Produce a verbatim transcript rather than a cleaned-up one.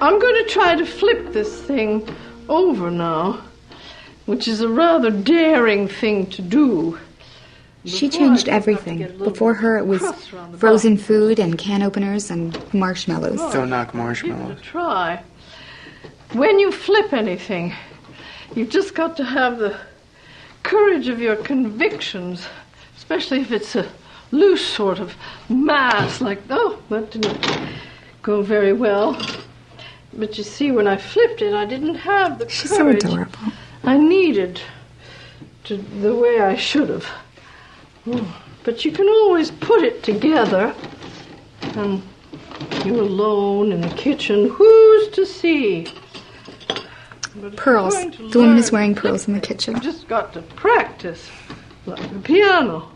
I'm going to try to flip this thing over now, which is a rather daring thing to do. She changed everything. Before her it was frozen food and can openers and marshmallows. Don't knock marshmallows. Give it a try. When you flip anything, you've just got to have the courage of your convictions, especially if it's a loose sort of mass, like, oh, that didn't go very well. But you see, when I flipped it, I didn't have the She's courage so adorable. I needed to the way I should have. Oh, but you can always put it together. And you're alone in the kitchen. Who's to see? But Pearls. The woman is wearing pearls in the kitchen. You've just got to practice, like the piano.